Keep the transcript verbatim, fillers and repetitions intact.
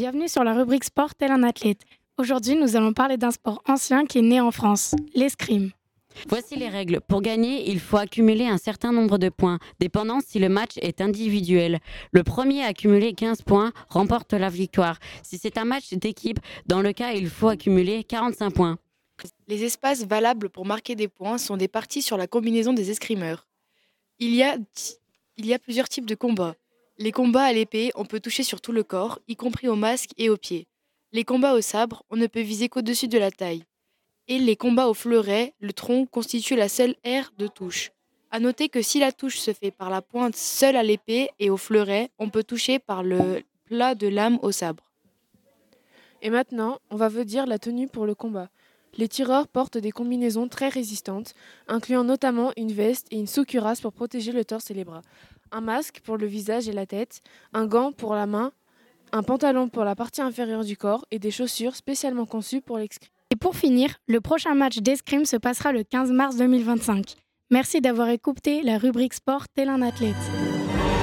Bienvenue sur la rubrique Sport tel un athlète. Aujourd'hui, nous allons parler d'un sport ancien qui est né en France, l'escrime. Voici les règles. Pour gagner, il faut accumuler un certain nombre de points, dépendant si le match est individuel. Le premier à accumuler quinze points remporte la victoire. Si c'est un match d'équipe, dans le cas, il faut accumuler quarante-cinq points. Les espaces valables pour marquer des points sont des parties sur la combinaison des escrimeurs. Il y a, il y a plusieurs types de combats. Les combats à l'épée, on peut toucher sur tout le corps, y compris au masque et aux pieds. Les combats au sabre, on ne peut viser qu'au-dessus de la taille. Et les combats au fleuret, le tronc constitue la seule aire de touche. À noter que si la touche se fait par la pointe seule à l'épée et au fleuret, on peut toucher par le plat de lame au sabre. Et maintenant, on va vous dire la tenue pour le combat. Les tireurs portent des combinaisons très résistantes, incluant notamment une veste et une sous-cuirasse pour protéger le torse et les bras, un masque pour le visage et la tête, un gant pour la main, un pantalon pour la partie inférieure du corps et des chaussures spécialement conçues pour l'escrime. Et pour finir, le prochain match d'escrime se passera le quinze mars deux mille vingt-cinq. Merci d'avoir écouté la rubrique Sport tel un athlète.